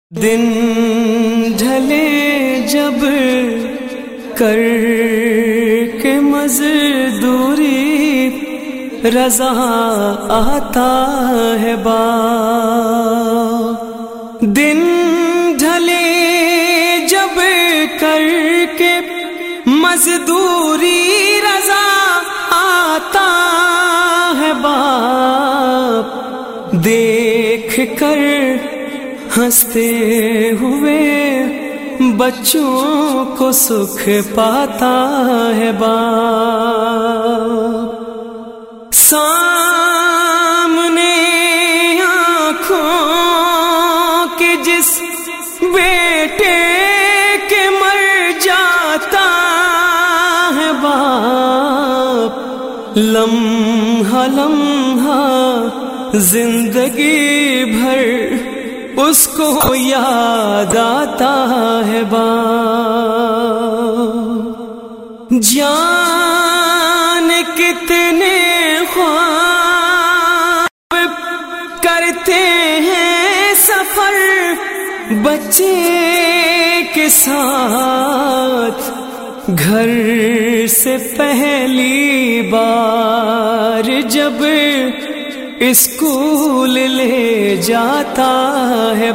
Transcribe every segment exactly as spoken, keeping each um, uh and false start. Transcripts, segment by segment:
دن ڈھلے جب کر کے مزدوری رضا آتا ہے با دن ڈھلے جب کر کے مزدوری رضا آتا ہے باپ دیکھ کر ہنستے ہوئے بچوں کو سکھ پاتا ہے باپ سامنے آنکھوں کے جس بیٹے کے مر جاتا ہے باپ لمحہ لمحہ زندگی بھر اس کو یاد آتا ہے باپ جان کتنے خواب کرتے ہیں سفر بچے کے ساتھ گھر سے پہلی بار جب اسکول لے جاتا ہے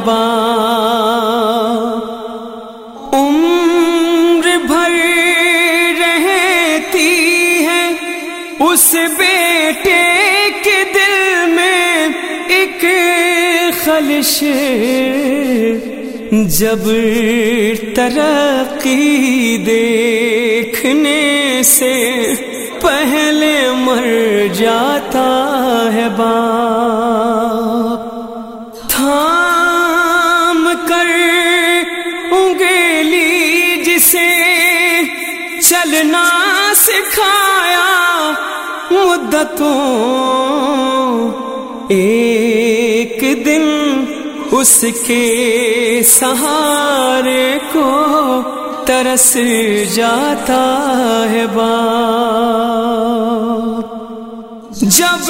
باپ عمر بھر رہتی ہے اس بیٹے کے دل میں ایک خلش جب ترقی دیکھنے سے پہلے مر جاتا ہے باپ تھام کر انگلی جسے چلنا سکھایا مدتوں ایک دن اس کے سہارے کو ترس جاتا ہے باپ جب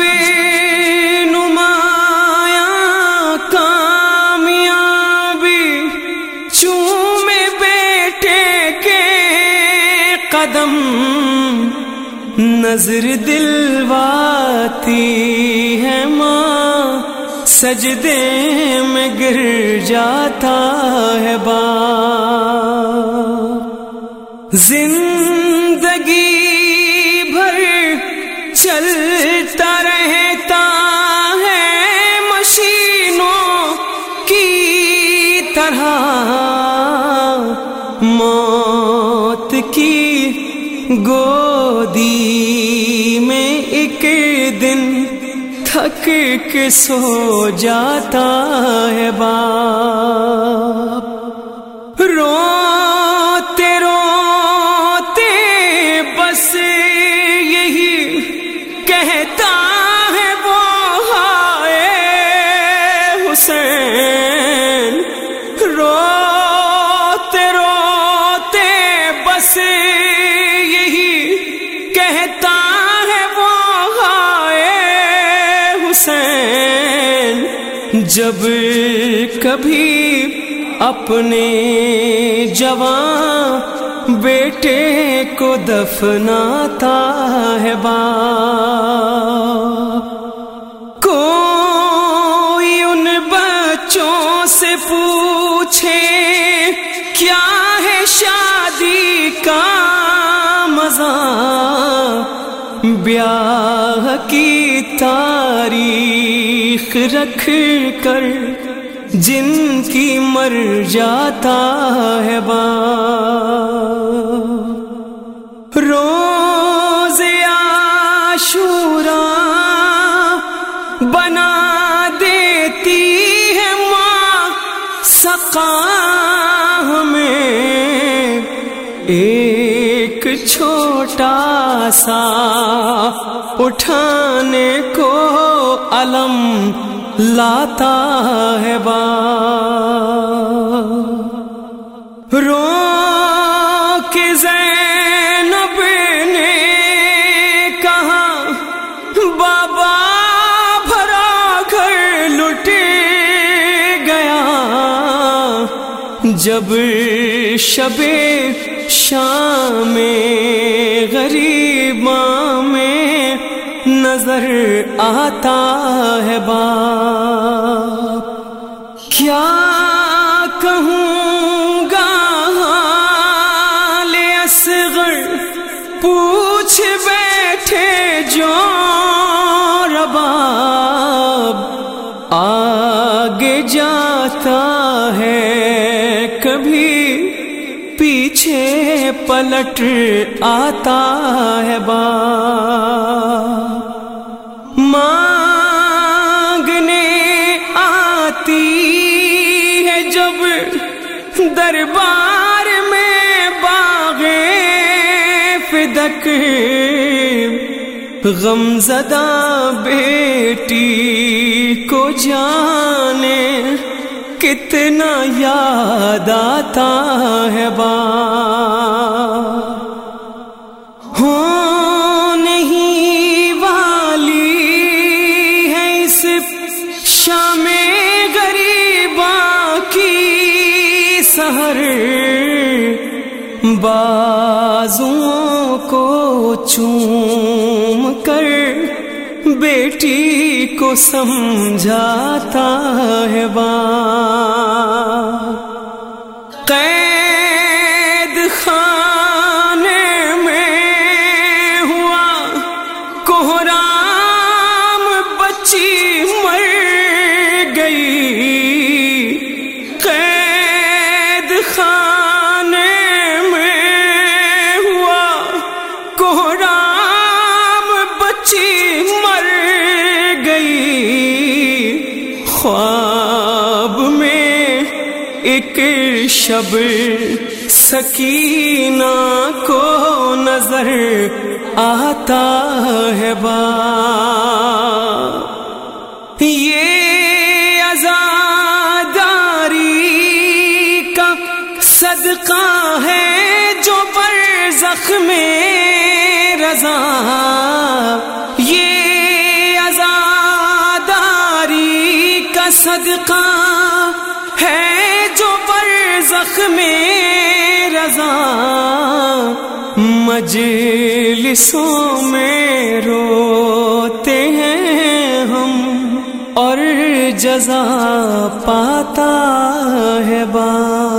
نمایاں کامیابی چومے بیٹے کے قدم نظر دلواتی ہے ماں سجدے میں گر جاتا ہے باپ زندگی بھر چلتا رہتا ہے مشینوں کی طرح موت کی گودی میں ایک دن تھک کے سو جاتا ہے باپ روتے روتے بس یہی کہتا ہے وہ ہائے حسین روتے روتے بس یہی کہتا ہے وہ ہائے حسین جب کبھی اپنے جوان بیٹے کو دفناتا ہے باپ کوئی ان بچوں سے پوچھے کیا ہے شادی کا مزہ بیاہ کی تاریخ رکھ کر جن کی مر جاتا ہے باپ روز عاشوراء بنا دیتی ہے ماں سقا ہمیں ایک چھوٹا سا اٹھانے کو علم لاتا ہے باپ رو کے زینب نے کہا بابا بھرا گھر لٹ گیا جب شب شام غریباں میں نظر آتا ہے باپ، کیا کہوں گا حال اصغر پوچھ بیٹھے جو رباب، آگے جاتا ہے کبھی پیچھے پلٹ آتا ہے باپ، مانگنے آتی ہے جب دربار میں باغے فدک، غمزدہ بیٹی کو جانے کتنا یاد آتا ہے باپ، ہونے ہی والی ہے اس شام غریباں کی سحر، بازوؤں کو چوم کر بیٹی کو سمجھاتا ہے باپ، قید خانے میں ہوا کوہرام بچی مر گئی، قید خانے میں ہوا کوہرام بچی مر گئی، خواب میں ایک شب سکینہ کو نظر آتا ہے باپ، یہ عزاداری کا صدقہ ہے جو برزخ میں رضا، یہ عزاداری کا صدقہ ہے جو برزخ میں رضا، مجلسوں میں روتے ہیں ہم اور جزا پاتا ہے باپ۔